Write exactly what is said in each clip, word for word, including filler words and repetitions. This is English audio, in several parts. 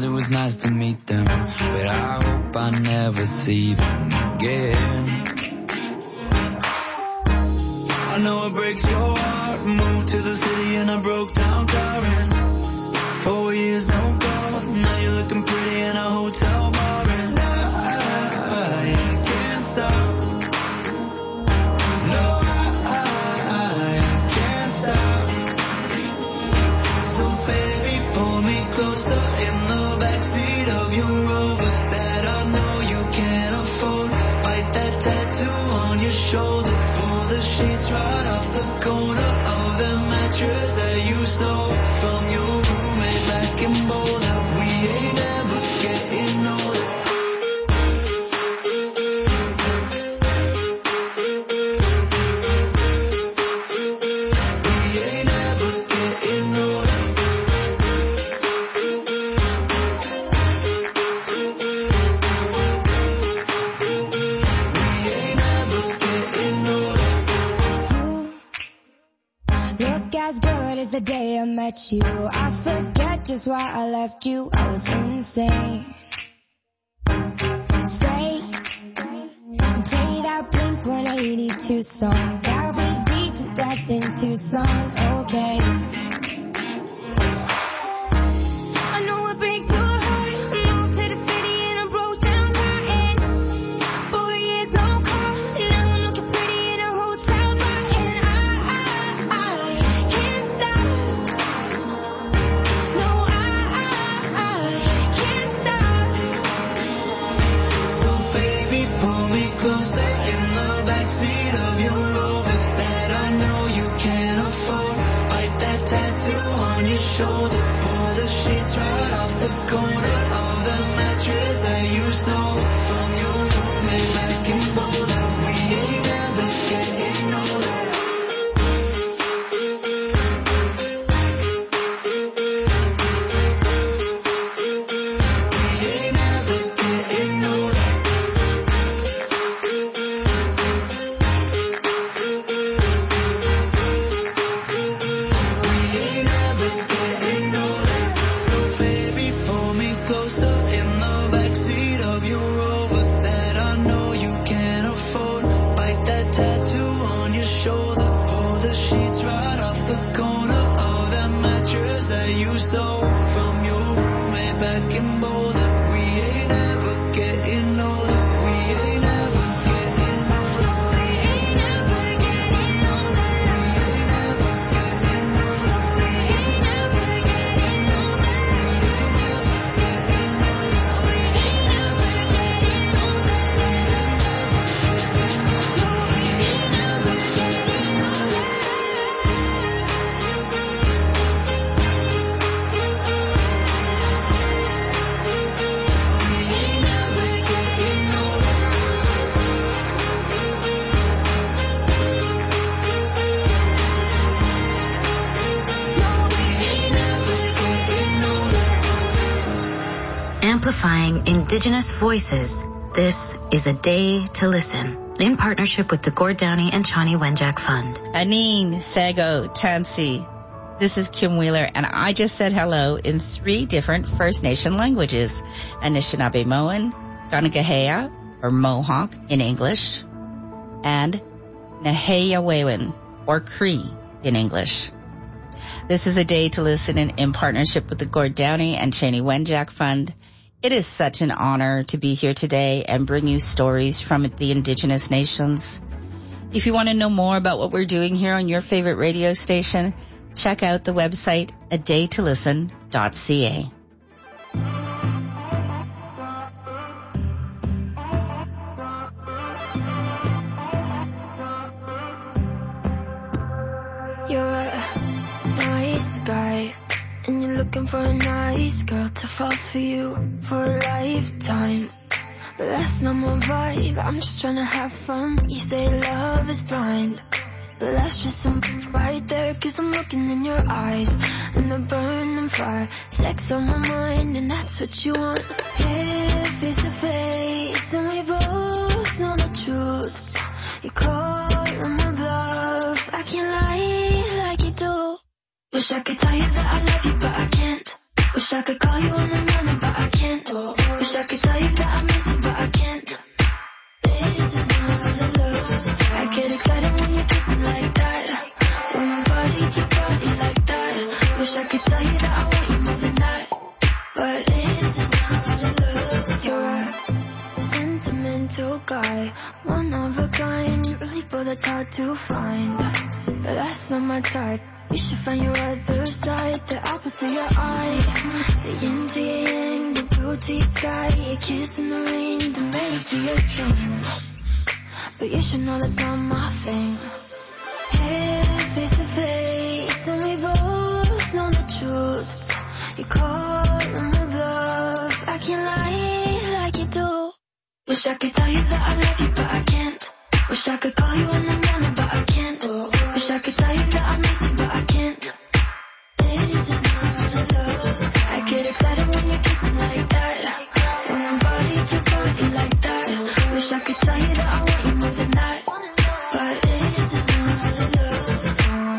friends, it was nice to meet them, but I hope I never see them again. I know it breaks your heart. Moved to the city in a broke down car and four years no calls. Now you're looking pretty in a hotel bar and I, I can't stop. No, I, I can't stop. So baby, pull me closer in the backseat of your Rover that I know you can't afford. Bite that tattoo on your shoulder. Pull the sheets right off the corner of the mattress that you stole from your roommate back in Boulder. We ain't ever getting older. We ain't ever getting older. We ain't ever getting older. Look as good as the day I met you. I forget just why I left you. I was insane. Stay and play that Blink one eighty-two song that we beat to death in Tucson. Okay. I know it breaks your heart. Moved to the city in a broke down car and four years no call. Now I'm looking pretty in a hotel bar and I, I, I can't stop. No, I, I, I can't stop. So baby, pull me closer in the backseat of your Rover that I know you can't afford. Bite that tattoo on your shoulder. Pull the sheets right off the corner of the mattress that you stole from your roommate back in Boulder. We ain't ever getting older. We ain't ever getting older. We ain't ever getting older. So baby, pull me closer in the backseat of your Rover that I know you can't afford. Bite that tattoo on your shoulder. Pull the sheets right off the corner of that mattress that you stole from your roommate back in Boulder. We ain't ever getting older. We ain't ever getting older. We ain't ever getting older. We ain't ever getting older. We ain't ever getting older. We ain't ever getting older. Amplifying Indigenous voices, this is A Day to Listen, in partnership with the Gord Downey and Chani Wenjack Fund. Anine, Sago, Tansy. This is Kim Wheeler, and I just said hello in three different First Nation languages. Anishinaabe-Moan, Ganagahea, or Mohawk in English, and Naheyawewan, or Cree in English. This is A Day to Listen in, in partnership with the Gord Downey and Chani Wenjack Fund. It is such an honor to be here today and bring you stories from the Indigenous nations. If you want to know more about what we're doing here on your favorite radio station, check out the website a day to listen dot c a. You're a nice guy, and you're looking for a nice girl to fall for you for a lifetime. But that's not my vibe, I'm just trying to have fun. You say love is blind, but that's just some right there, cause I'm looking in your eyes, and a burning fire, sex on my mind, and that's what you want. Here, face to face, and we both know the truth. You call on my bluff, I can't lie like you do. Wish I could tell you that I love you, but I can't. Wish I could call you in the morning, but I can't. Wish I could tell you that I miss you, but I can't. This is not a love. I get excited when you kiss me like that. When my body to body like that. Wish I could tell you that I want you more than that. But this is not a love. You're a sentimental guy, one of a kind, really, but that's hard to find. But that's not my type. You should find your other side, the apple to your eye, the yin to your yang, the blue to your sky, your kiss in the rain, the melody to your tune. But you should know that's not my thing. Hey, face to face, and we both know the truth. You call my bluff, I can't lie like you do. Wish I could tell you that I love you, but I can't. Wish I could call you in the morning, but I can't. Wish I could tell you that I miss you, but I can't. This is not a love. I get excited when you kiss me like that. When my body to body like that. Wish I could tell you that I want you more than that. But this is not a love song.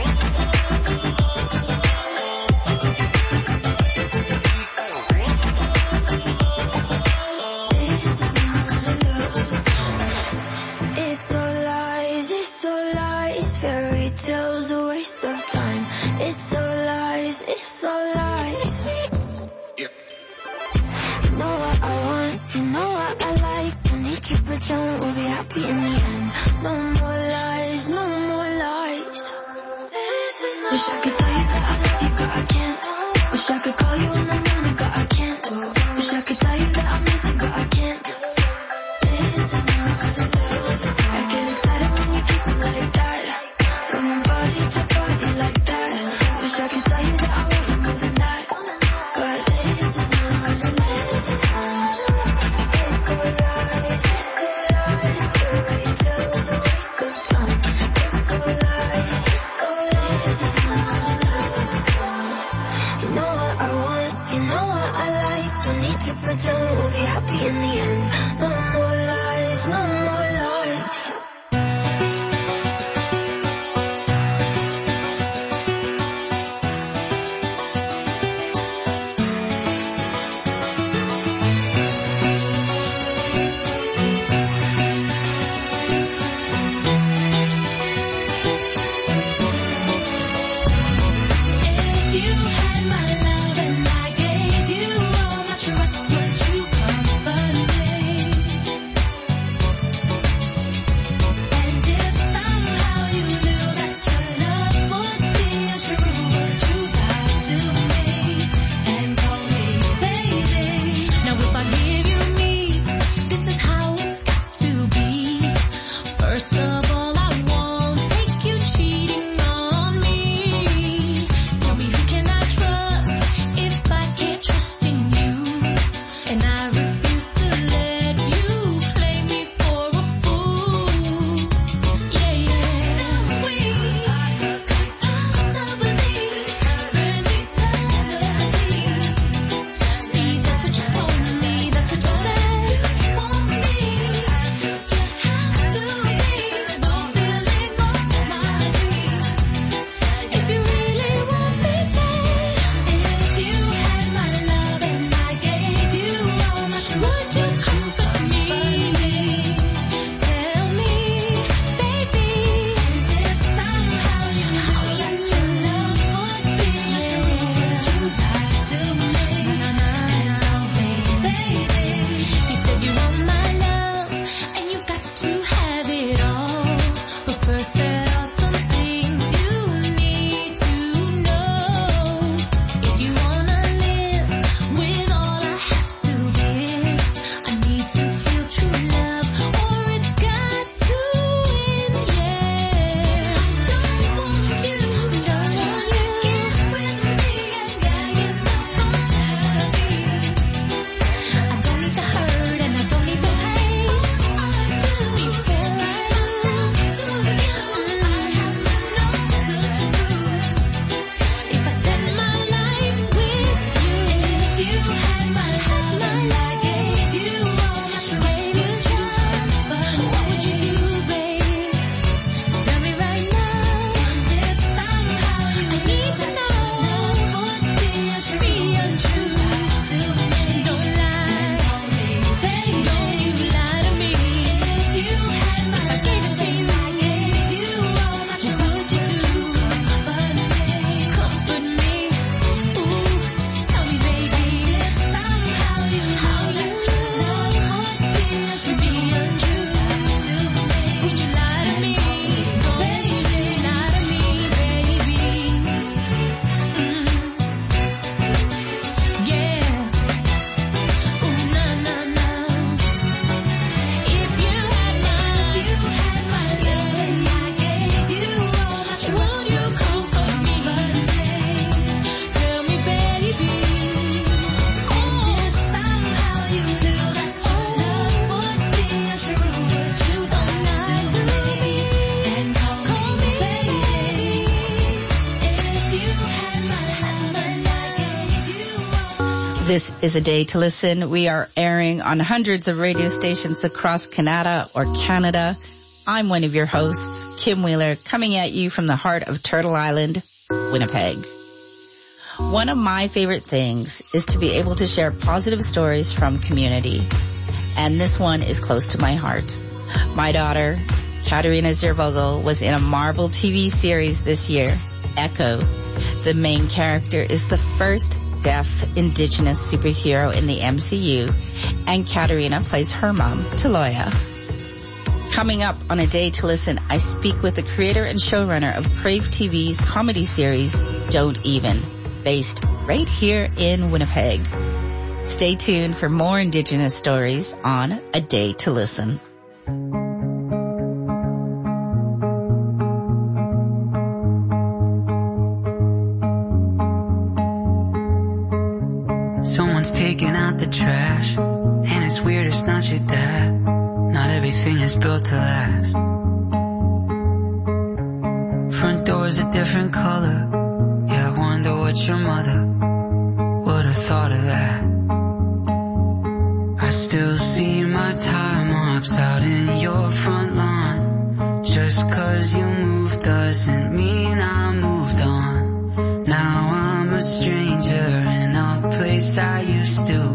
This is not a love song. It's all lies, it's all lies. Fairy tales, a waste of time. It's all lies, it's all lies. You know what I want, you know what I like. Don't need to pretend we'll be happy in the end. No more lies, no more lies. Wish I could tell you that I love you, but I can't. Wish I could call you in the morning, but I can't. Wish I could tell you that I miss you, but I can't. This is not a love. I get excited when you kiss me like that. When my body to body like that. Wish I could tell you that I want you more than that. But this is not a love song. It's all lies, it's all lies. Fairy tales, a waste of time. It's all lies, it's all lies. This is not a love song. You know what I want, you know what I like. Don't need to pretend we'll be happy in the end. No more lies, no more lies. If you had my love and I gave you all my trust, would you comfort me? This is A Day to Listen. We are airing on hundreds of radio stations across Canada or Canada. I'm one of your hosts, Kim Wheeler, coming at you from the heart of Turtle Island, Winnipeg. One of my favorite things is to be able to share positive stories from community. And this one is close to my heart. My daughter, Katerina Zervogel, was in a Marvel T V series this year, Echo. The main character is the first deaf Indigenous superhero in the M C U, and Katerina plays her mom, Taloya. Coming up on A Day to Listen, I speak with the creator and showrunner of Crave T V's comedy series, Don't Even, based right here in Winnipeg. Stay tuned for more Indigenous stories on A Day to Listen. Someone's taking out the trash, and it's weird, it's not your dad. Not everything is built to last. Front door's a different color. Yeah, I wonder what your mother would have thought of that. I still see my tire marks out in your front lawn. Just 'cause you moved doesn't mean I moved on. Now I'm a stranger in a place I used to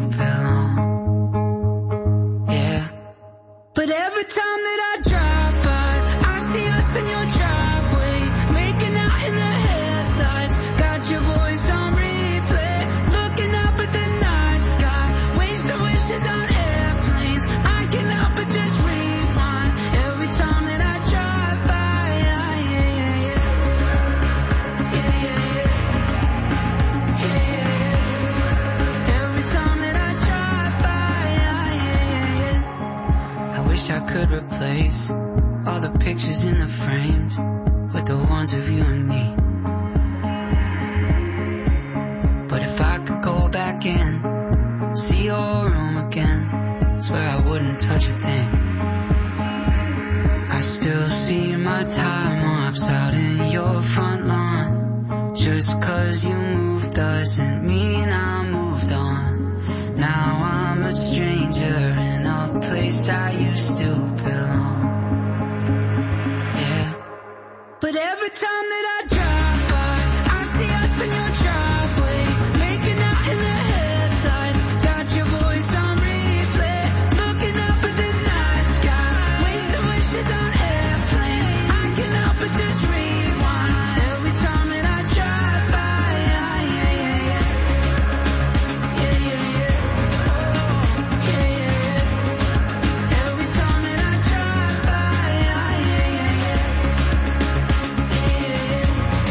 belong. Yeah. But every time that I drive by, I see us in your driveway, making out in the headlights. Got your voice on replay, looking up at the night sky, wasting wishes on airplanes. I can't help but just rewind every time that I drive by. Yeah, yeah, yeah, yeah, yeah, yeah, yeah, yeah, yeah. Every time that I drive by, yeah, yeah, yeah, yeah. I wish I could replace all the pictures in the frames with the ones of you and me. But if I could go back in, see your room again, swear I wouldn't touch a thing. I still see my tire marks out in your front lawn. Just 'cause you moved doesn't mean I moved on. Now I'm a stranger in a place I used to belong. Yeah. But every time that I drive by, I see us in your driveway, making out in the headlights. Got your voice on replay, looking up at the night sky, wasting wishes on airplanes. I can't help but just rewind every time that I drive by. Yeah, yeah, yeah, yeah. Yeah, yeah, yeah. Yeah, yeah, yeah. Every time that I drive by. Yeah, yeah, yeah, yeah. Yeah, yeah, yeah.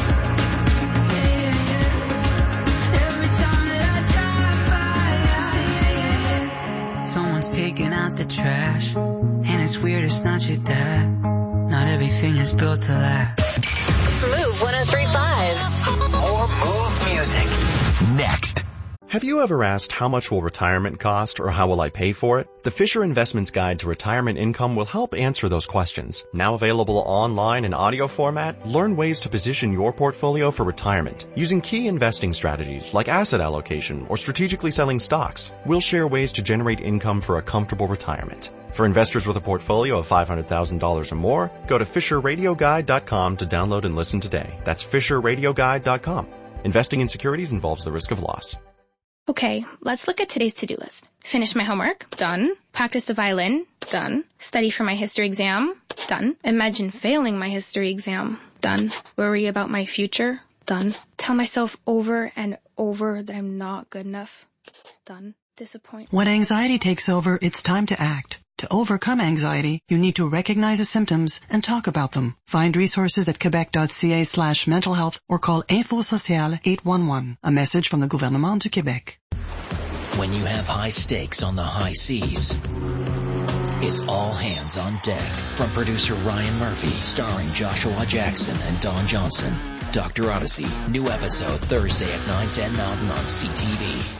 Yeah, yeah, yeah. Every time that I drive by. Yeah, yeah, yeah, yeah. Someone's taking out the trash, and it's weird, it's not your dad. Not everything is built to last. Move one oh three point five. More Move music. Next. Have you ever asked how much will retirement cost or how will I pay for it? The Fisher Investments Guide to Retirement Income will help answer those questions. Now available online in audio format, learn ways to position your portfolio for retirement using key investing strategies like asset allocation or strategically selling stocks. We'll share ways to generate income for a comfortable retirement. For investors with a portfolio of five hundred thousand dollars or more, go to fisher radio guide dot com to download and listen today. That's fisher radio guide dot com. Investing in securities involves the risk of loss. Okay, let's look at today's to-do list. Finish my homework, done. Practice the violin, done. Study for my history exam, done. Imagine failing my history exam, done. Worry about my future, done. Tell myself over and over that I'm not good enough, done. Disappoint. When anxiety takes over, it's time to act. To overcome anxiety, you need to recognize the symptoms and talk about them. Find resources at quebec.ca slash mental health or call Info Social eight one one. A message from the Gouvernement du Québec. When you have high stakes on the high seas, it's all hands on deck. From producer Ryan Murphy, starring Joshua Jackson and Don Johnson. Doctor Odyssey, new episode Thursday at nine ten Mountain on C T V.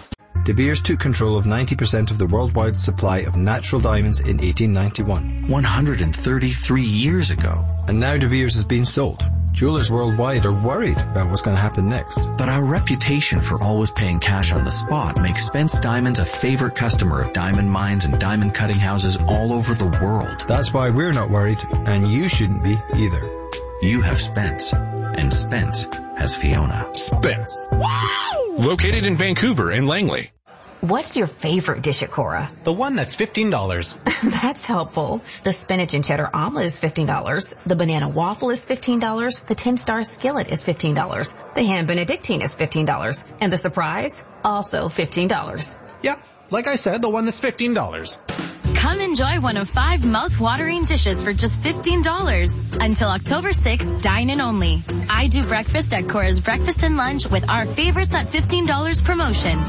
De Beers took control of ninety percent of the worldwide supply of natural diamonds in eighteen ninety-one. one hundred thirty-three years ago. And now De Beers has been sold. Jewelers worldwide are worried about what's going to happen next. But our reputation for always paying cash on the spot makes Spence Diamonds a favorite customer of diamond mines and diamond cutting houses all over the world. That's why we're not worried, and you shouldn't be either. You have Spence, and Spence has Fiona. Spence. Wow! Located in Vancouver and Langley. What's your favorite dish at Cora? The one that's fifteen dollars. That's helpful. The spinach and cheddar omelet is fifteen dollars. The banana waffle is fifteen dollars. The ten-star skillet is fifteen dollars. The ham benedictine is fifteen dollars. And the surprise? Also fifteen dollars. Yeah, like I said, the one that's fifteen dollars. Come enjoy one of five mouth-watering dishes for just fifteen dollars. Until October sixth, dine in only. I do breakfast at Cora's Breakfast and Lunch with our favorites at fifteen dollars promotion.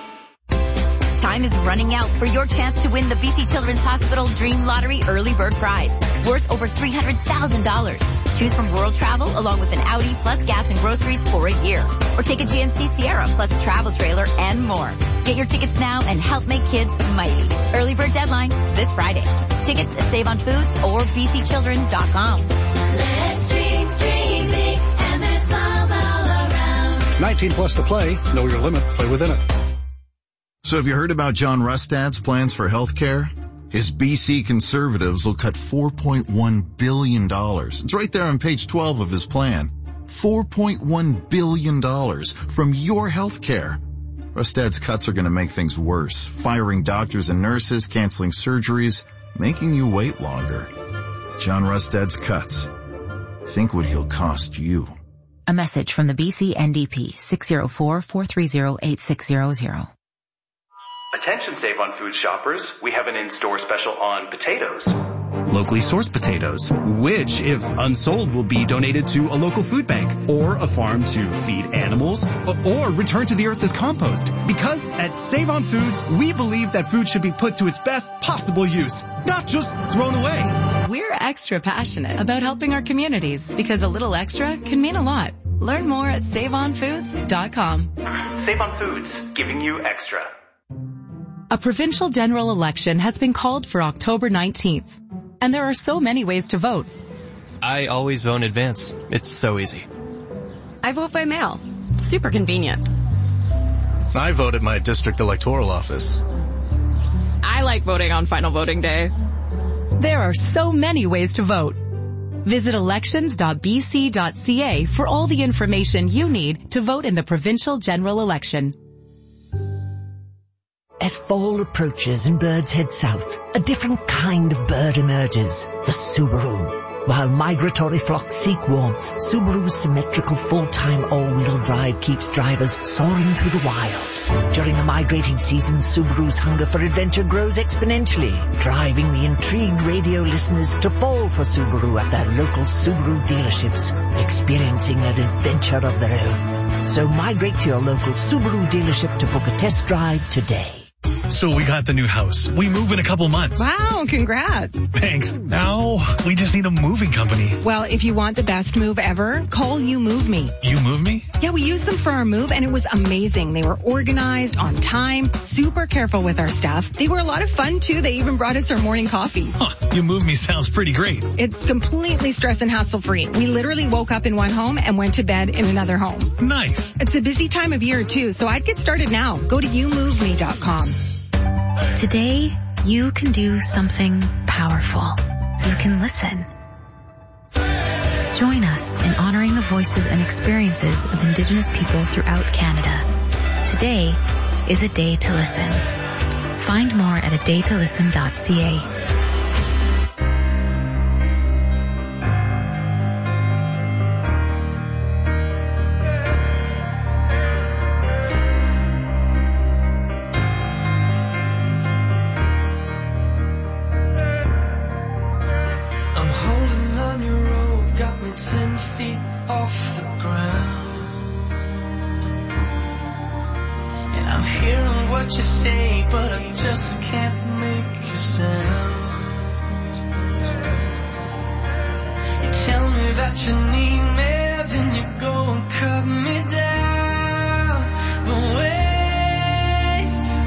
Time is running out for your chance to win the B C Children's Hospital Dream Lottery Early Bird Prize, worth over three hundred thousand dollars. Choose from rural travel along with an Audi plus gas and groceries for a year. Or take a G M C Sierra plus a travel trailer and more. Get your tickets now and help make kids mighty. Early bird deadline this Friday. Tickets at Save on Foods or b c children dot com. Let's dream, dream big, and there's smiles all around. nineteen plus to play. Know your limit. Play within it. So have you heard about John Rustad's plans for health care? His B C Conservatives will cut four point one billion dollars. It's right there on page twelve of his plan. four point one billion dollars from your health care. Rustad's cuts are going to make things worse, firing doctors and nurses, canceling surgeries, making you wait longer. John Rustad's cuts. Think what he'll cost you. A message from the B C N D P, six oh four, four three oh, eight six zero zero. Attention Save on Foods shoppers, we have an in-store special on potatoes. Locally sourced potatoes, which, if unsold, will be donated to a local food bank or a farm to feed animals or return to the earth as compost. Because at Save on Foods, we believe that food should be put to its best possible use, not just thrown away. We're extra passionate about helping our communities because a little extra can mean a lot. Learn more at save on foods dot com. Save on Foods, giving you extra. A provincial general election has been called for October nineteenth, and there are so many ways to vote. I always vote in advance. It's so easy. I vote by mail. Super convenient. I vote at my district electoral office. I like voting on final voting day. There are so many ways to vote. Visit elections dot b c dot c a for all the information you need to vote in the provincial general election. As fall approaches and birds head south, a different kind of bird emerges, the Subaru. While migratory flocks seek warmth, Subaru's symmetrical full-time all-wheel drive keeps drivers soaring through the wild. During the migrating season, Subaru's hunger for adventure grows exponentially, driving the intrigued radio listeners to fall for Subaru at their local Subaru dealerships, experiencing an adventure of their own. So migrate to your local Subaru dealership to book a test drive today. So we got the new house. We move in a couple months. Wow, congrats. Thanks. Now we just need a moving company. Well, if you want the best move ever, call You Move Me. You Move Me? Yeah, we used them for our move and it was amazing. They were organized, on time, super careful with our stuff. They were a lot of fun too. They even brought us our morning coffee. Huh, You Move Me sounds pretty great. It's completely stress and hassle free. We literally woke up in one home and went to bed in another home. Nice. It's a busy time of year too, so I'd get started now. Go to you move me dot com. Today, you can do something powerful. You can listen. Join us in honoring the voices and experiences of Indigenous people throughout Canada. Today is a day to listen. Find more at a day to listen dot c a. Ten feet off the ground, and I'm hearing what you say, but I just can't make a sound. You tell me that you need me, then you go and cut me down. But wait,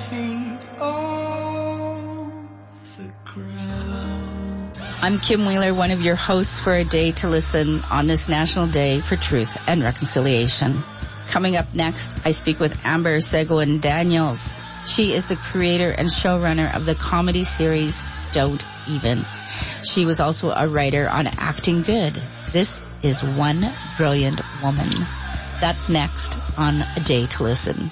feet off the ground. I'm Kim Wheeler, one of your hosts for A Day to Listen on this National Day for Truth and Reconciliation. Coming up next, I speak with Amber Seguin Daniels. She is the creator and showrunner of the comedy series Don't Even. She was also a writer on Acting Good. This is One Brilliant Woman. That's next on A Day to Listen.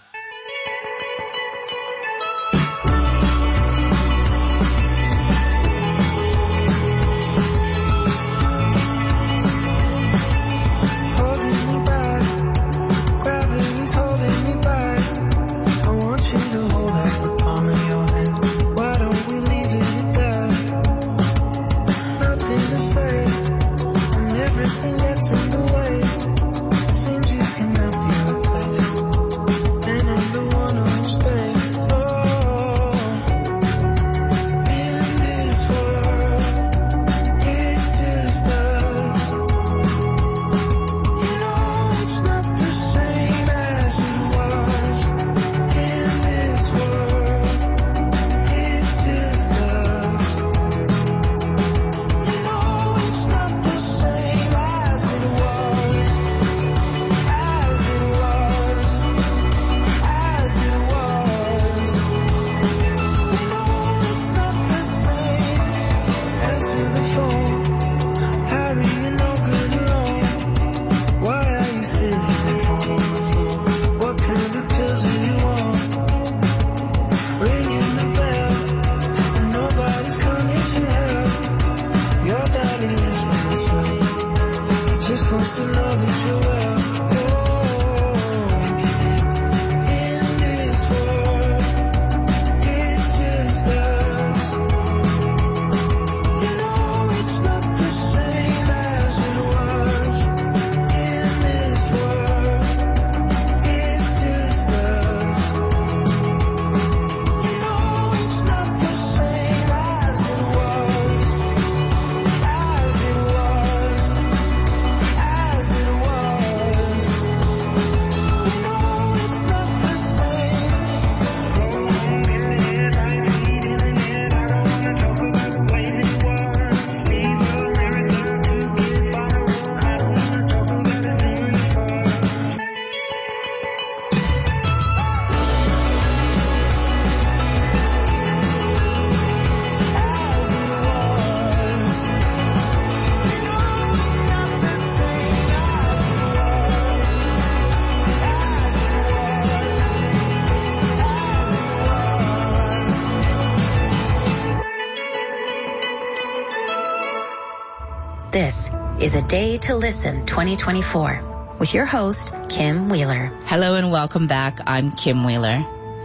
This is A Day to Listen twenty twenty-four with your host, Kim Wheeler. Hello and welcome back. I'm Kim Wheeler.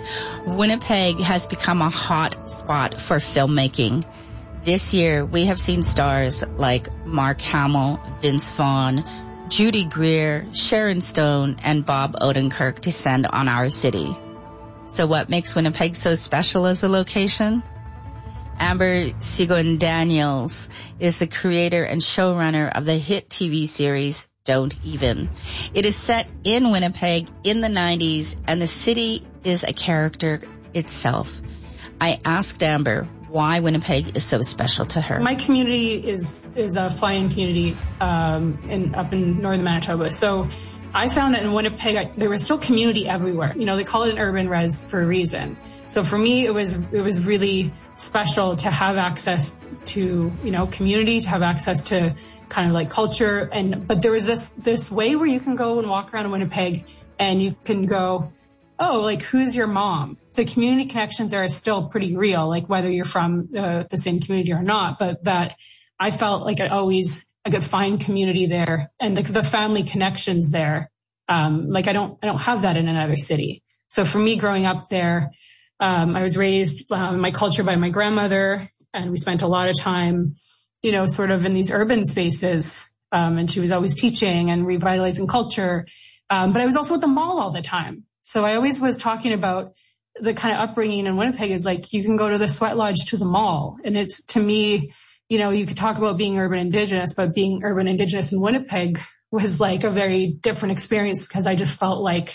Winnipeg has become a hot spot for filmmaking. This year, we have seen stars like Mark Hamill, Vince Vaughn, Judy Greer, Sharon Stone, and Bob Odenkirk descend on our city. So what makes Winnipeg so special as a location? Amber Seguin Daniels is the creator and showrunner of the hit T V series Don't Even. It is set in Winnipeg in the nineties, and the city is a character itself. I asked Amber why Winnipeg is so special to her. My community is is a flying community um, in up in northern Manitoba. So I found that in Winnipeg, I, there was still community everywhere. You know, they call it an urban res for a reason. So for me, it was it was really special to have access to, you know, community, to have access to kind of like culture. And but there was this this way where you can go and walk around in Winnipeg and you can go, oh, like, who's your mom? The community connections are still pretty real, like whether you're from uh, the same community or not. But that I felt like I always I could find community there, and the, the family connections there. Um, like I don't I don't have that in another city. So for me, growing up there, um, I was raised uh, in my culture by my grandmother, and we spent a lot of time, you know, sort of in these urban spaces. Um, and she was always teaching and revitalizing culture. Um, but I was also at the mall all the time. So I always was talking about the kind of upbringing in Winnipeg is like, you can go to the sweat lodge to the mall. And it's, to me, you know, you could talk about being urban indigenous, but being urban indigenous in Winnipeg was like a very different experience because I just felt like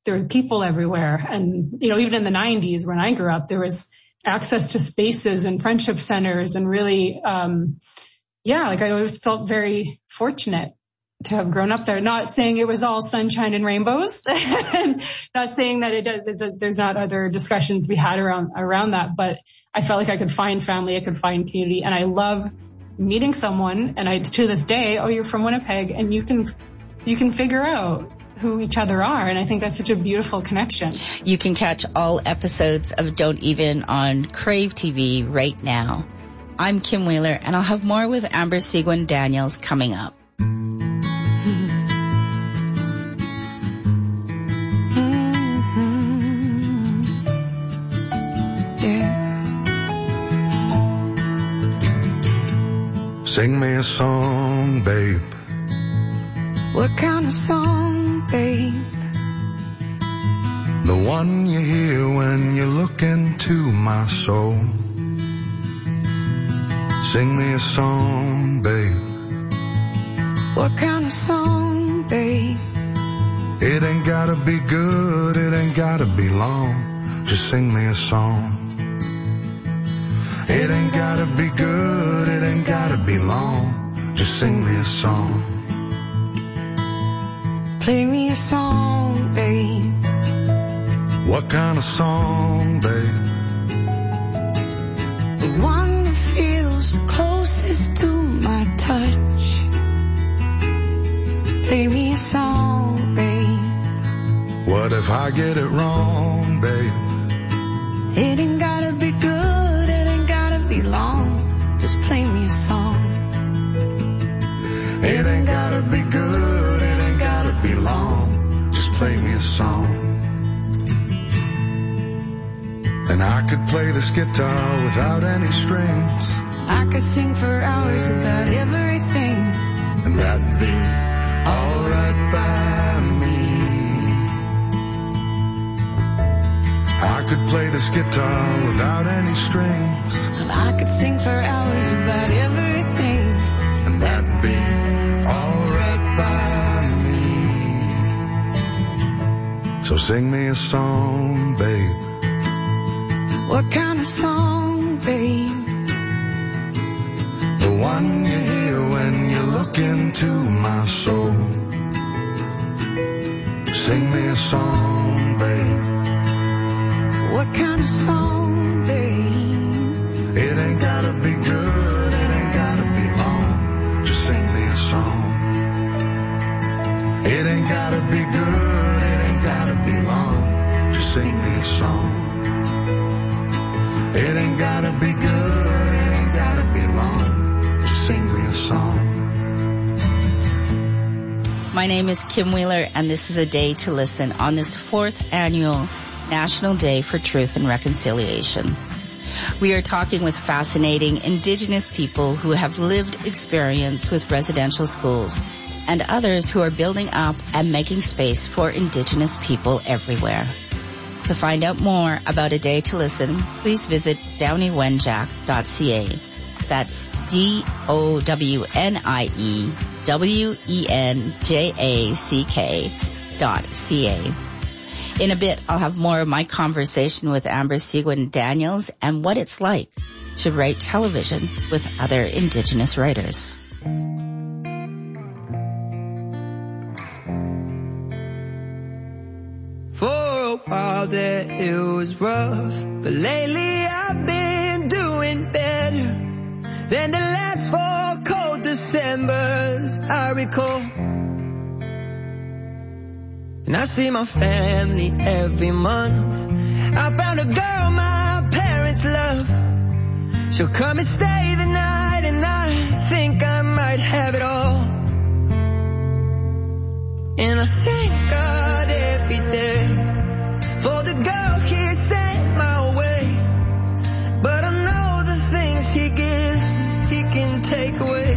there were people everywhere. And, you know, even in the nineties when I grew up, there was access to spaces and friendship centers and really, um, yeah, like I always felt very fortunate to have grown up there. Not saying it was all sunshine and rainbows, and not saying that it does, there's, a, there's not other discussions we had around around that, but I felt like I could find family, I could find community, and I love meeting someone. And I, to this day, oh, you're from Winnipeg, and you can you can figure out who each other are, and I think that's such a beautiful connection. You can catch all episodes of Don't Even on Crave T V right now. I'm Kim Wheeler, and I'll have more with Amber Seguin Daniels coming up. Sing me a song, babe. What kind of song, babe? The one you hear when you look into my soul. Sing me a song, babe. What kind of song, babe? It ain't gotta be good, it ain't gotta be long. Just sing me a song. It ain't gotta be good, it ain't gotta be long. Just sing me a song. Play me a song, babe. What kind of song, babe? The one that feels closest to my touch. Play me a song, babe. What if I get it wrong, babe? It ain't gotta be good, it ain't gotta be long. Just play me a song. It ain't gotta be good, it ain't gotta be long. Just play me a song. And I could play this guitar without any strings. I could sing for hours about everything. And that'd be alright by me. I could play this guitar without any strings. I could sing for hours about everything. And that'd be alright by me. So sing me a song, babe. What kind of song, babe? The one you hear when you look into my soul. Sing me a song, babe. What kind of song, babe? It ain't gotta be good, it ain't gotta be long. Just sing me a song. It ain't gotta be good, it ain't gotta be long. Just sing me a song. It ain't gotta be good, it ain't gotta be long. Just sing me a song. My name is Kim Wheeler, and this is A Day to Listen on this fourth annual National Day for Truth and Reconciliation. We are talking with fascinating Indigenous people who have lived experience with residential schools and others who are building up and making space for Indigenous people everywhere. To find out more about A Day to Listen, please visit downie wenjack dot c a. That's D O W N I E W E N J A C K dot C A. In a bit, I'll have more of my conversation with Amber Seguin Daniels and what it's like to write television with other Indigenous writers. For a while there it was rough, but lately I've been doing better than the last four cold Decembers I recall. And I see my family every month. I found a girl my parents love. She'll come and stay the night, and I think I might have it all. And I thank God every day for the girl he sent my way. But I know the things he gives me, he can take away.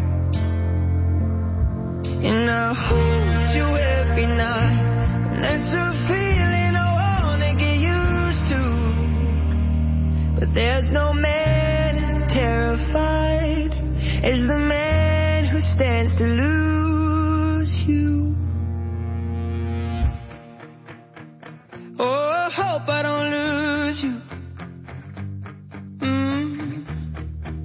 And I hold you every night, and that's a feeling I wanna get used to. But there's no man as terrified as the man who stands to lose you.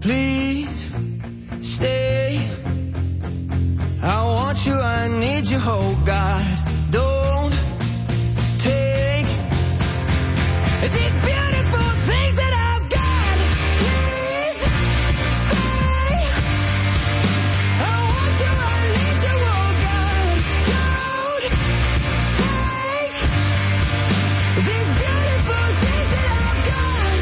Please stay. I want you, I need you, oh God. Don't take these beautiful things that I've got. Please stay. I want you, I need you, oh God. Don't take these beautiful things that I've got.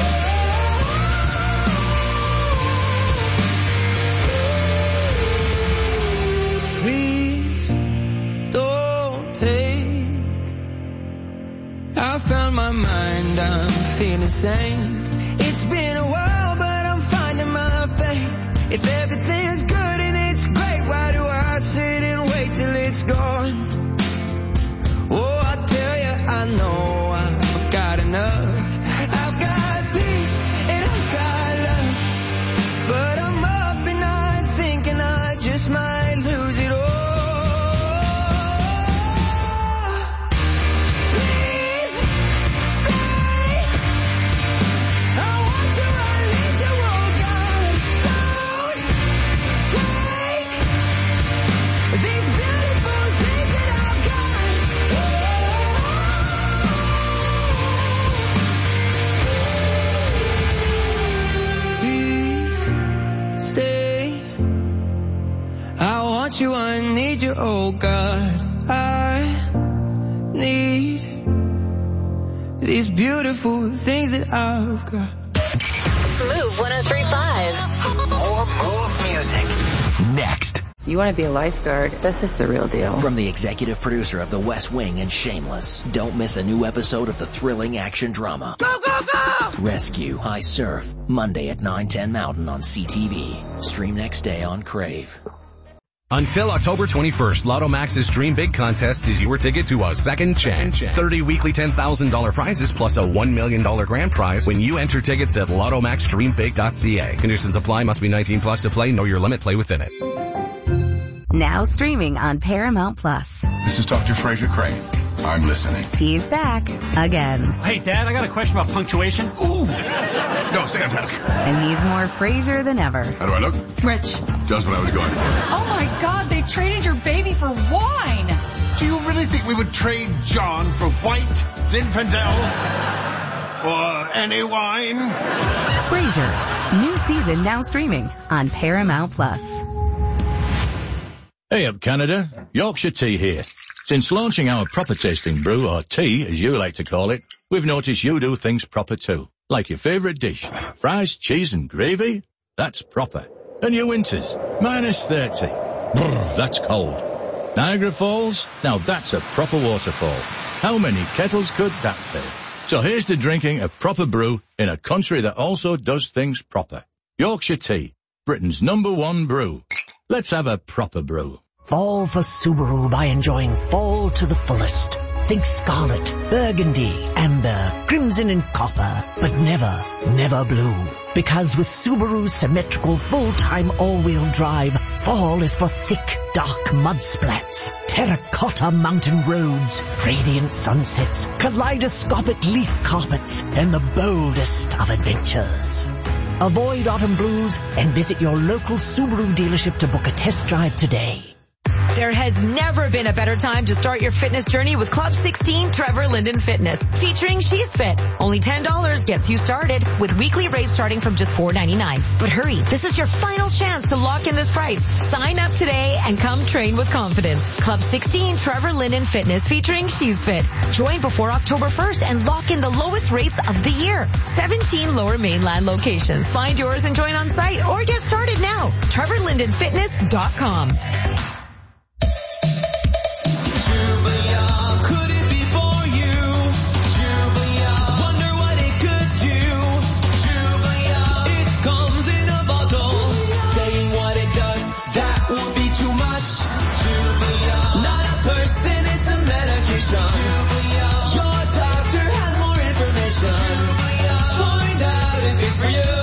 Please don't take. I found my mind, I'm feeling sane. It's been a while, but I'm finding my faith. If everything's good and it's great, why do I sit and wait till it's gone? Oh, I tell you, I know I've got enough. I've got peace and I've got love, but I'm up and I'm thinking I just might lose it all. Please stay. I want you, I need you, oh God. Don't take these beautiful things that I've got. Please stay. I want you, I need you, oh God. I need these beautiful things that I've got. Move one oh three point five. More Move music. Next. You want to be a lifeguard? This is the real deal. From the executive producer of The West Wing and Shameless, don't miss a new episode of the thrilling action drama. Go, go, go! Rescue, I Surf, Monday at nine ten Mountain on C T V. Stream next day on Crave. Until October twenty-first, Lotto Max's Dream Big contest is your ticket to a second chance. thirty weekly ten thousand dollars prizes plus a one million dollars grand prize when you enter tickets at lotto max dream big dot c a. Conditions apply. Must be nineteen plus to play. Know your limit. Play within it. Now streaming on Paramount Plus. This is Doctor Fraser Crane. I'm listening. He's back again. Hey, Dad, I got a question about punctuation. Ooh! No, stay on task. And he's more Fraser than ever. How do I look? Rich. Just what I was going for. Oh my God, they traded your baby for wine. Do you really think we would trade John for white Zinfandel? Or any wine? Fraser. New season now streaming on Paramount Plus. Hey up Canada, Yorkshire Tea here. Since launching our proper tasting brew, or tea as you like to call it, we've noticed you do things proper too. Like your favourite dish, fries, cheese and gravy, that's proper. And your winters, minus thirty. Brr, that's cold. Niagara Falls, now that's a proper waterfall. How many kettles could that fill? So here's to drinking a proper brew in a country that also does things proper. Yorkshire Tea, Britain's number one brew. Let's have a proper brew. Fall for Subaru by enjoying fall to the fullest. Think scarlet, burgundy, amber, crimson and copper, but never, never blue. Because with Subaru's symmetrical full-time all-wheel drive, fall is for thick, dark mud splats, terracotta mountain roads, radiant sunsets, kaleidoscopic leaf carpets, and the boldest of adventures. Avoid autumn blues and visit your local Subaru dealership to book a test drive today. There has never been a better time to start your fitness journey with Club sixteen Trevor Linden Fitness, featuring She's Fit. Only ten dollars gets you started, with weekly rates starting from just four ninety-nine. But hurry, this is your final chance to lock in this price. Sign up today and come train with confidence. Club sixteen Trevor Linden Fitness, featuring She's Fit. Join before October first and lock in the lowest rates of the year. seventeen Lower Mainland locations. Find yours and join on site or get started now. trevor linden fitness dot com.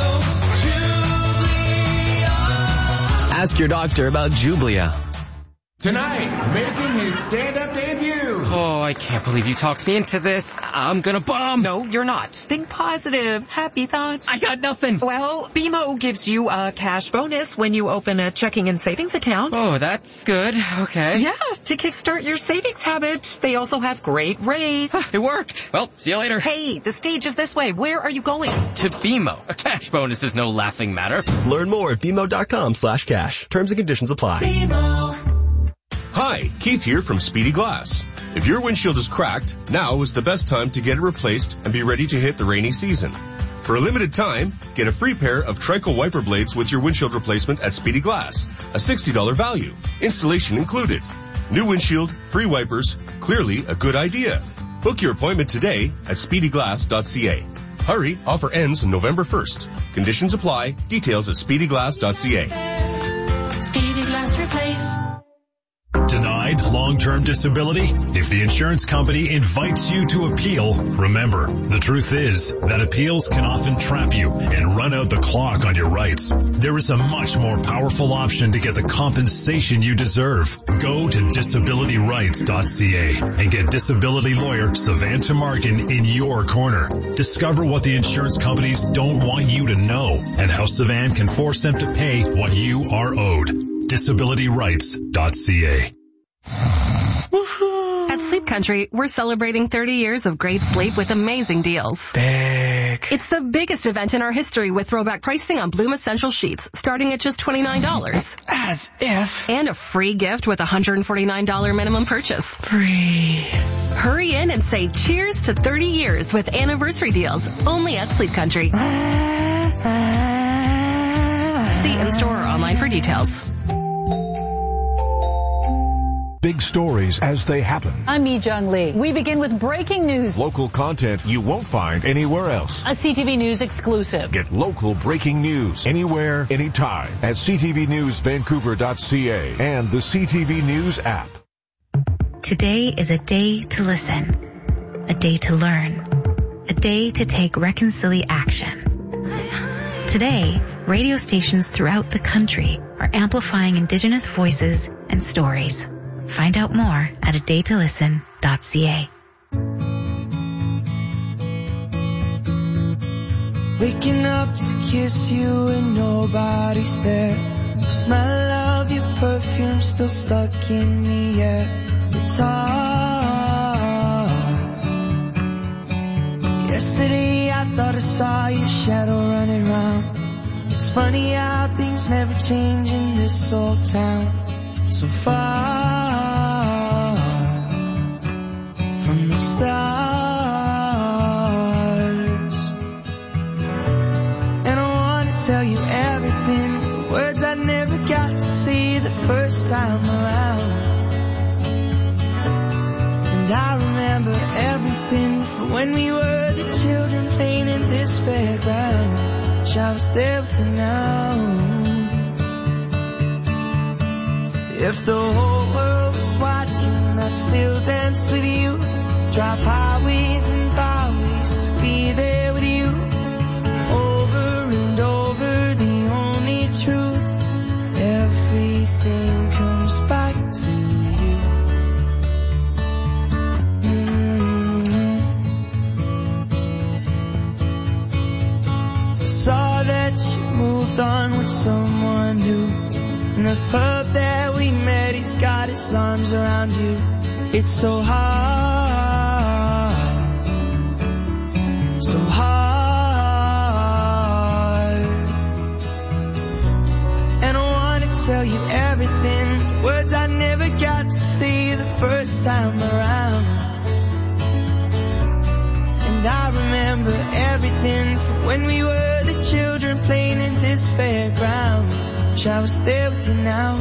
Ask your doctor about Jublia. Tonight, making his stand-up debut. Oh, I can't believe you talked me into this. I'm gonna bomb. No, you're not. Think positive. Happy thoughts. I got nothing. Well, B M O gives you a cash bonus when you open a checking and savings account. Oh, that's good. Okay. Yeah, to kickstart your savings habit. They also have great rates. It worked. Well, see you later. Hey, the stage is this way. Where are you going? To B M O. A cash bonus is no laughing matter. Learn more at B M O dot com slash cash. Terms and conditions apply. B M O. Hi, Keith here from Speedy Glass. If your windshield is cracked, now is the best time to get it replaced and be ready to hit the rainy season. For a limited time, get a free pair of Trico wiper blades with your windshield replacement at Speedy Glass, a sixty dollars value, installation included. New windshield, free wipers, clearly a good idea. Book your appointment today at speedy glass dot c a. Hurry, offer ends November first. Conditions apply, details at speedy glass dot c a. Speedy Glass Replace. Denied long-term disability? If the insurance company invites you to appeal, remember, the truth is that appeals can often trap you and run out the clock on your rights. There is a much more powerful option to get the compensation you deserve. Go to disability rights dot c a and get disability lawyer Savanta Markin in your corner. Discover what the insurance companies don't want you to know and how Savan can force them to pay what you are owed. disability rights dot c a. At Sleep Country, we're celebrating thirty years of great sleep with amazing deals. Big. It's the biggest event in our history with throwback pricing on Bloom Essential Sheets, starting at just twenty-nine dollars. As if. And a free gift with a one hundred forty-nine dollars minimum purchase. Free. Hurry in and say cheers to thirty years with anniversary deals, only at Sleep Country. See in-store or online for details. Big stories as they happen. I'm Mi Jung Lee. We begin with breaking news. Local content you won't find anywhere else. A C T V News exclusive. Get local breaking news anywhere, anytime at c t v news vancouver dot c a and the C T V News app. Today is a day to listen, a day to learn, a day to take reconciliation action. Today, radio stations throughout the country are amplifying Indigenous voices and stories. Find out more at a day to listen dot c a. Waking up to kiss you and nobody's there. The smell of your perfume still stuck in the air. It's hard. Yesterday I thought I saw your shadow running round. It's funny how things never change in this old town. So far from the stars. And I wanna tell you everything, the words I never got to see the first time around. And I remember everything from when we were the children playing in this fairground. Wish I was there with you now. If the whole world was watching, I'd still dance with you. Drive highways and byways to be there with you. Over and over, the only truth. Everything comes back to you. Mm-hmm. Saw that you moved on with someone new. In the pub that we met, he's got his arms around you. It's so hard, so hard. And I wanna tell you everything, words I never got to say the first time around. And I remember everything from when we were the children playing in this fairground. Wish I was there with you now.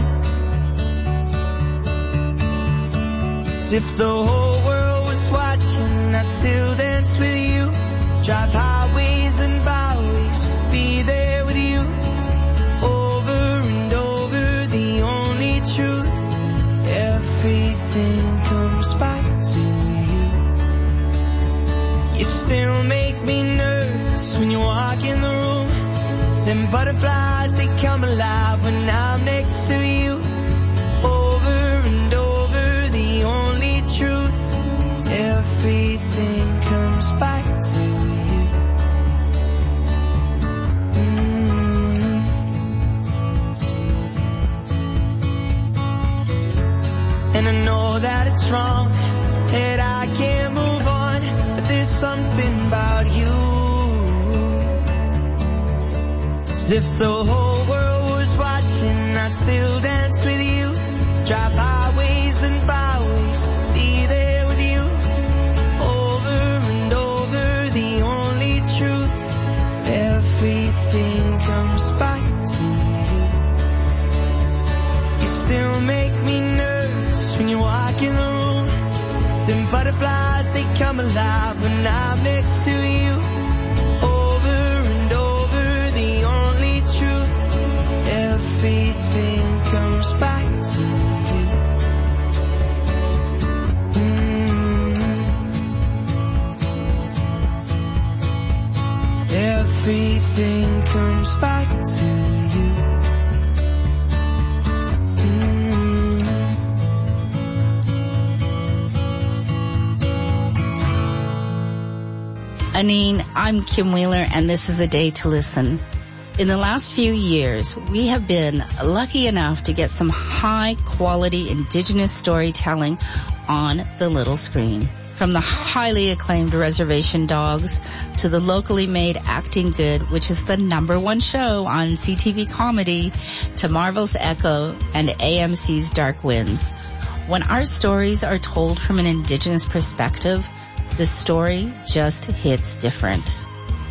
'Cause if the whole world was watching, I'd still dance with you. Drive highways and byways to be there with you. Over and over, the only truth. Everything comes back to you. You still make me nervous when you walk in the room. Them butterflies, they come alive when I'm next to you. Over and what's wrong, that I can't move on, but there's something about you. As if the whole world was watching, I'd still dance with you. Drive highways and byways to be there with you. Over and over, the only truth. Everything comes back to you. You still make me nervous when you walk in the room. Them butterflies, they come alive when I'm next to you. Over and over, the only truth. Everything comes back to you. Mm. Everything comes back to you. Mm. Anine, I'm Kim Wheeler, and this is A Day to Listen. In the last few years, we have been lucky enough to get some high-quality Indigenous storytelling on the little screen. From the highly acclaimed Reservation Dogs to the locally made Acting Good, which is the number one show on C T V comedy, to Marvel's Echo and A M C's Dark Winds. When our stories are told from an Indigenous perspective, the story just hits different.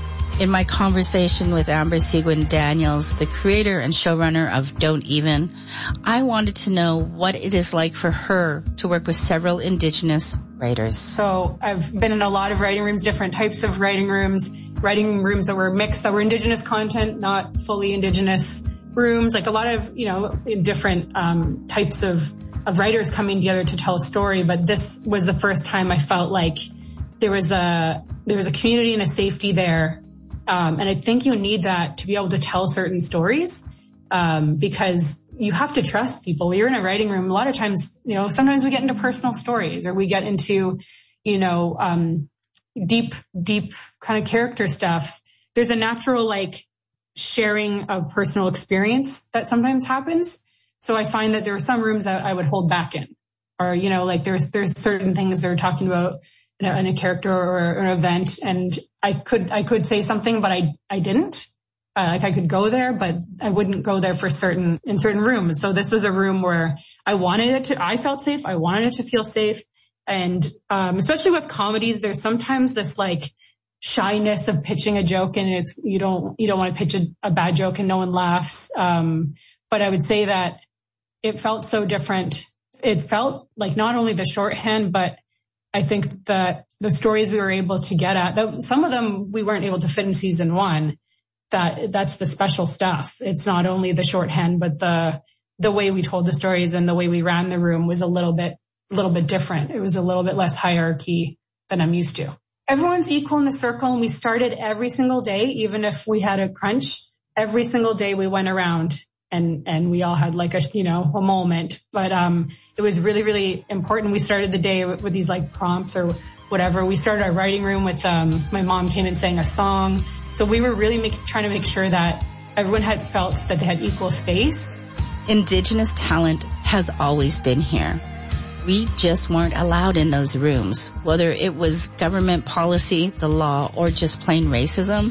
In my conversation with Amber Seguin Daniels, the creator and showrunner of Don't Even, I wanted to know what it is like for her to work with several Indigenous writers. So I've been in a lot of writing rooms, different types of writing rooms, writing rooms that were mixed, that were Indigenous content, not fully Indigenous rooms, like a lot of, you know, different um, types of, of writers coming together to tell a story. But this was the first time I felt like there was a, there was a community and a safety there. Um, and I think you need that to be able to tell certain stories, um, because you have to trust people. You're in a writing room. A lot of times, you know, sometimes we get into personal stories, or we get into, you know, um, deep, deep kind of character stuff. There's a natural, like, sharing of personal experience that sometimes happens. So I find that there are some rooms that I would hold back in, or, you know, like there's, there's certain things they're talking about in a, in a character or an event, and I could, I could say something, but I, I didn't. Uh, like I could go there, but I wouldn't go there for certain, in certain rooms. So this was a room where I wanted it to, I felt safe. I wanted it to feel safe. And, um, especially with comedies, there's sometimes this like shyness of pitching a joke, and it's, you don't, you don't want to pitch a, a bad joke and no one laughs. Um, but I would say that it felt so different. It felt like not only the shorthand, but I think that the stories we were able to get at, some of them we weren't able to fit in season one. That that's the special stuff. It's not only the shorthand, but the the way we told the stories and the way we ran the room was a little bit a little bit different. It was a little bit less hierarchy than I'm used to. Everyone's equal in the circle, and we started every single day, even if we had a crunch. Every single day we went around and and we all had like a you know a moment. But um it was really really important. We started the day with, with these like prompts or whatever. We started our writing room with um my mom came and sang a song. So we were really make, trying to make sure that everyone had felt that they had equal space. Indigenous talent has always been here. We just weren't allowed in those rooms, whether it was government policy, the law, or just plain racism.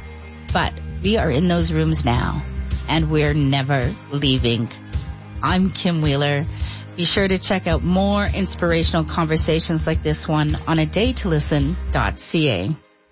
But we are in those rooms now, and we're never leaving. I'm Kim Wheeler. Be sure to check out more inspirational conversations like this one on a day to listen dot c a.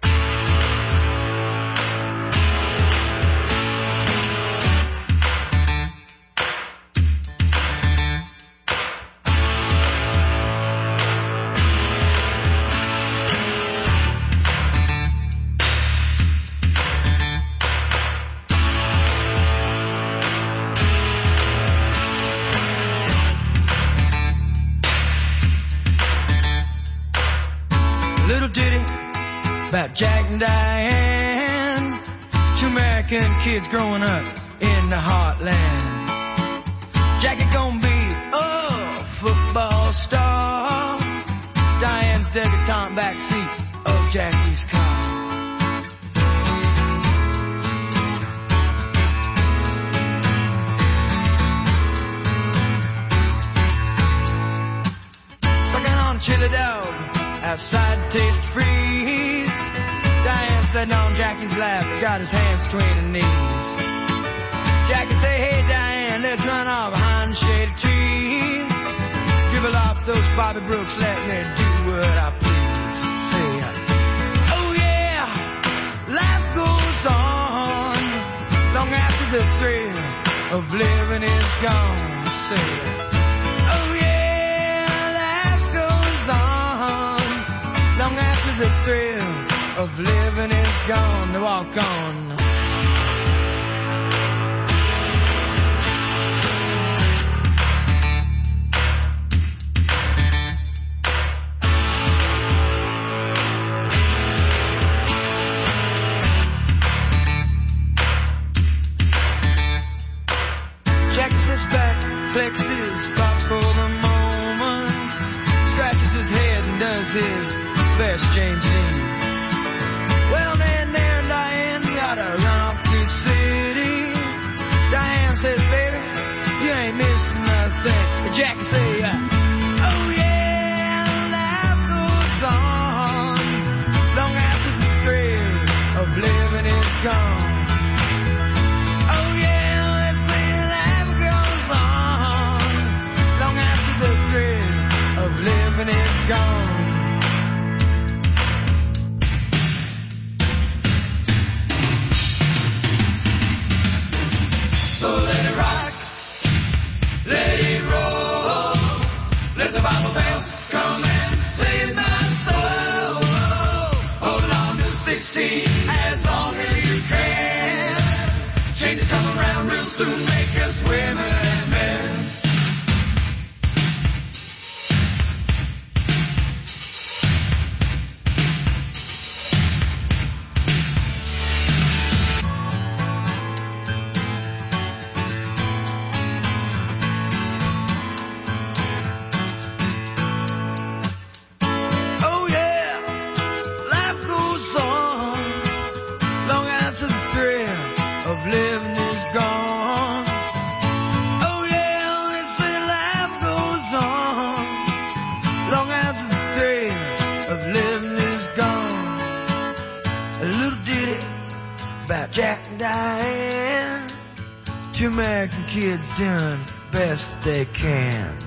Jack and Diane, two American kids growing up in the heartland. Jackie gonna be a football star. Diane's debutante backseat of Jackie's car. So I outside to taste the breeze. Diane sitting on Jackie's lap, got his hands between her knees. Jackie say, hey Diane, let's run off behind the shady trees. Dribble off those Bobby Brooks, let me do what I please. Say, oh yeah, life goes on long after the thrill of living is gone. Say, oh yeah, life goes on long after the thrill of living is gone. To walk on. Flexes thoughts for the moment, scratches his head and does his best James Dean. Well, then there, Diane, you gotta run off to the city. Diane says, baby, you ain't missing nothing. Jackie say, uh, oh yeah, life goes on long after the thrill of living is gone. Living is gone. So let it rock, let it roll, let the Bible bell come and save my soul. Hold on to sixteen as long as you can. Changes come around real soon, make us women and men. Jack and Diane, two American kids doing the best they can.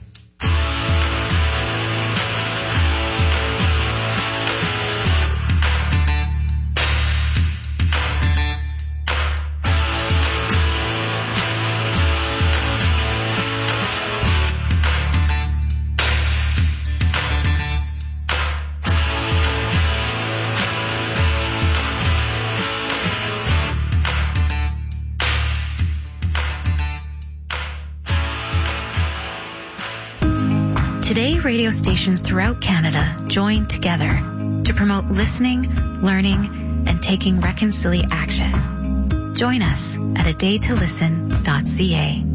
Today, radio stations throughout Canada join together to promote listening, learning, and taking reconciliation action. Join us at a day to listen dot c a.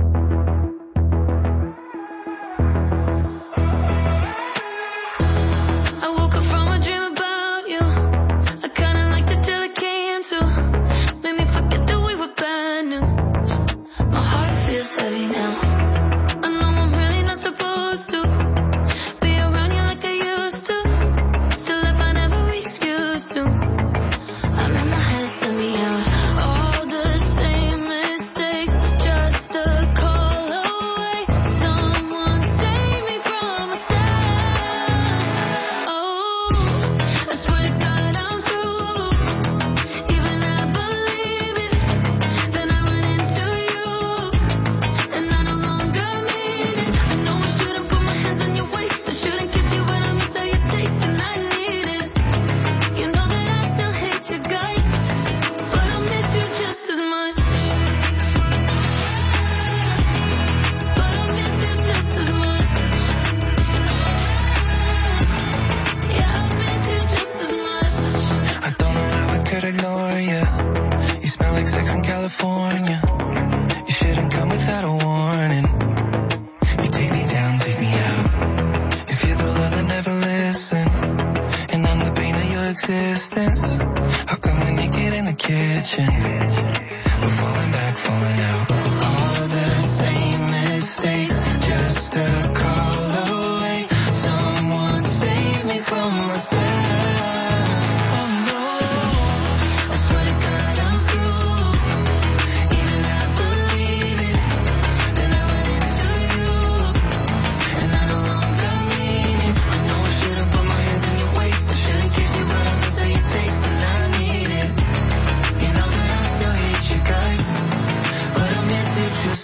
Existence. How come we're naked in the kitchen? We're falling back, falling out. All the same mistakes, just a call away. Someone save me from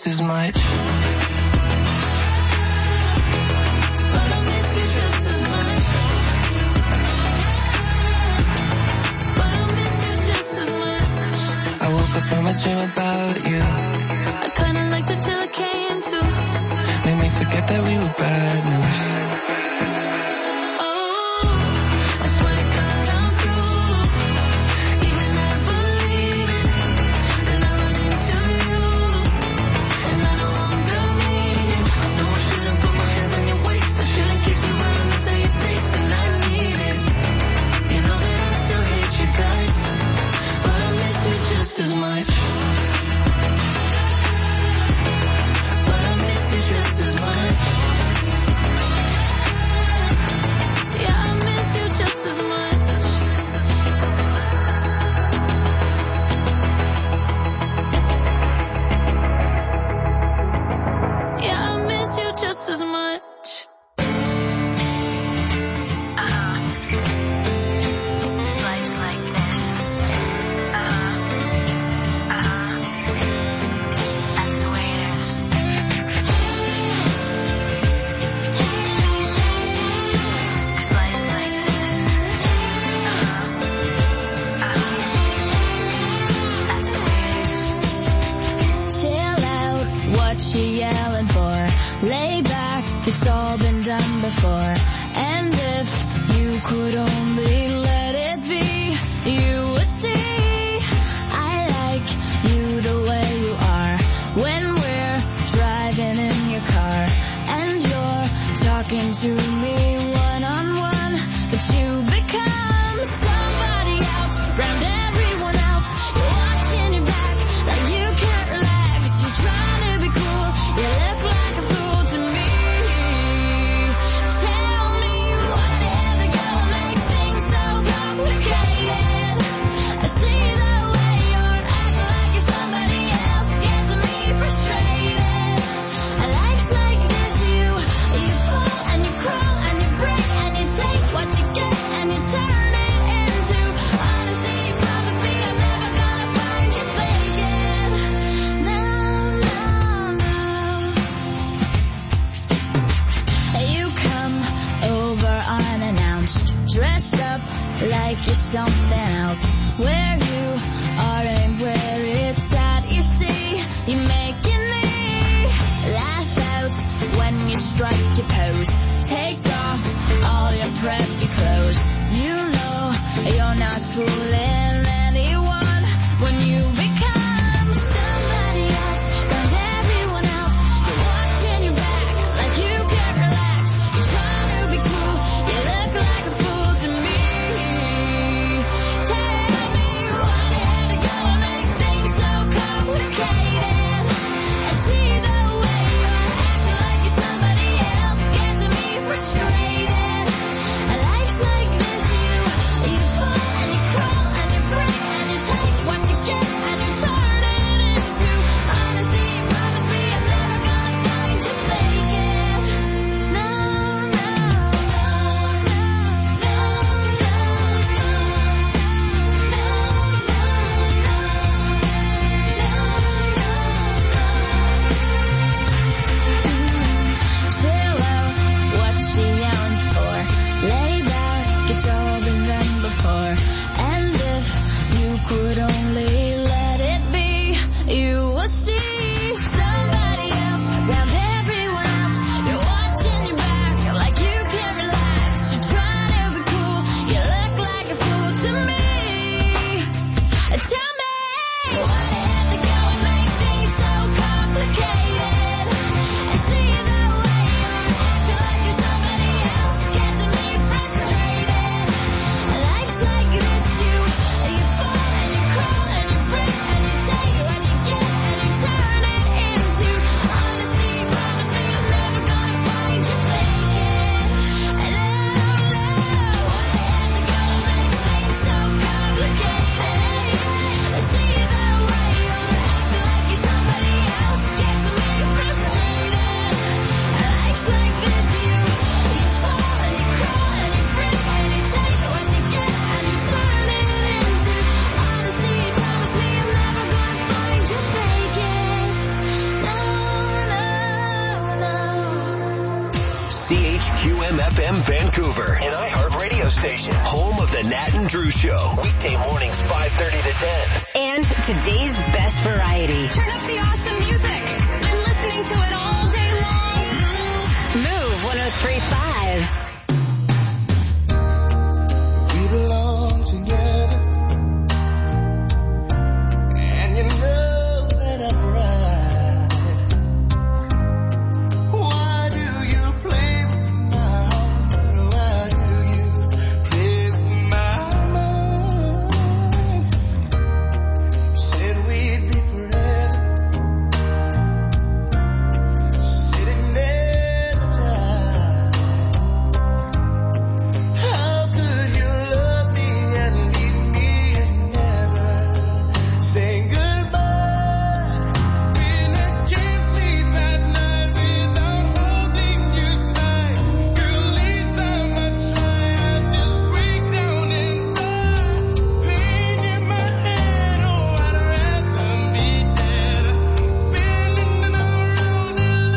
just as much. From a dream about you, I kinda liked it till it came to made me forget that we were bad news. Oh, I swear to God I'm through. Even I believe it. Then I run into you, and I no longer mean it. I know I shouldn't put my hands on your waist. I shouldn't kiss you, but I'm missing your taste, and I need it. You know that I still hate you guys, but I miss you just as much. It's all been done before, and if you could only let it be, you would see I like you the way you are. When we're driving in your car and you're talking to me one-on-one, but you become somebody else, round everyone else. You're watching your back like you can't relax. You're trying to be cool, you look like a fool to me. Dressed up like you're something else. Where you are and where it's at, you see, you make me laugh out when you strike your pose. Take off all your preppy clothes. You know you're not fooling anyone when you become somebody else, and everyone else. You're watching your back like you can't relax. You're trying to be cool, you look like a fool to me. Tell me why you had to go and make things so complicated. I see the way you're acting like you're somebody else, gets me frustrated. A life's like this, you you fall and you crawl and you break and you take what you get and you turn it into honesty. You promise me I'm never gonna find you faking. No, no, chill out, what she yelling for? Lay back, it's all been done before. And if you could only let it be, you will see somebody else, round everyone else. You're watching your back like you can't relax. You're trying to be cool, you look like a fool to me. Tell me why you had to go and make things so complicated. I see the way you're acting like you're somebody else, gets me frustrated. Life's like this, you you fall and you crawl and you break and you take what you get and you turn it into honesty. Promise me I'm never gonna find you faking. And love, love, why you had to go and make things so complicated. I M F M Vancouver, an iHeart radio station, home of the Nat and Drew Show. Weekday mornings five thirty to ten. And today's best variety. Turn up the awesome music. I'm listening to it all day long. Move one oh three point five. We belong together, and you know that I'm right. Why do you play with my heart? Why do you play with my mind? You said we'd be forever, said it never died. How could you love me and leave me and never say goodbye? When I can't sleep at night without holding you tight, girl, each time I try, I just break down and die. Pain in my head, oh, I'd rather be dead, spinning around and around.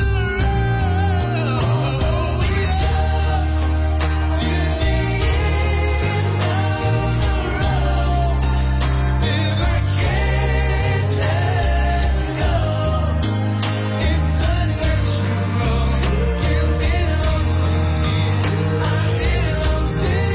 We love to the end of the road. Still I can't let go. It's unnatural. You belong to me. I belong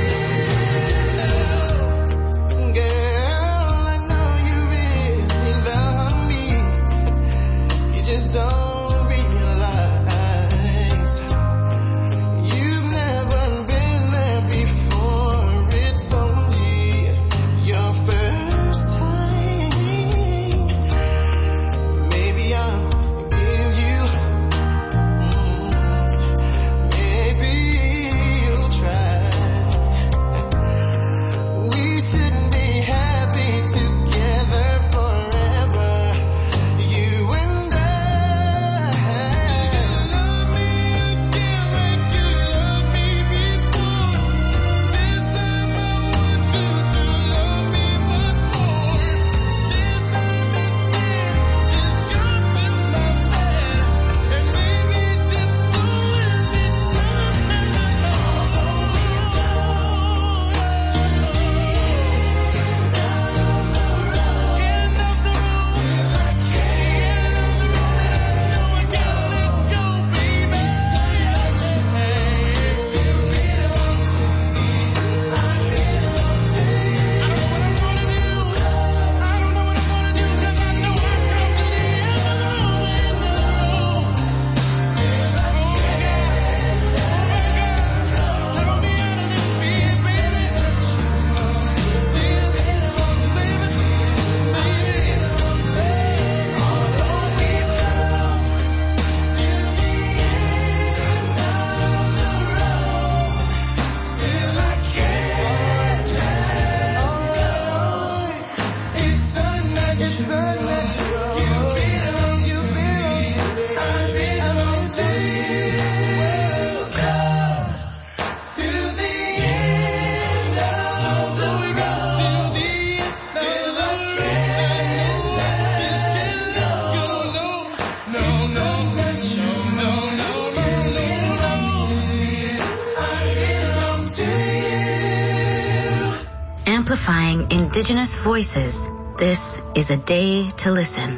to you. Girl, I know you really love me. You just don't realize you've never been there before. It's only your first time. Maybe I'll give you, mm, maybe you'll try. We should be happy together forever, you and I. Love me again like you loved me before. This time I want you to love me much more. This time instead, just come to my bed and maybe just do Amplifying Indigenous voices, this is A Day to Listen.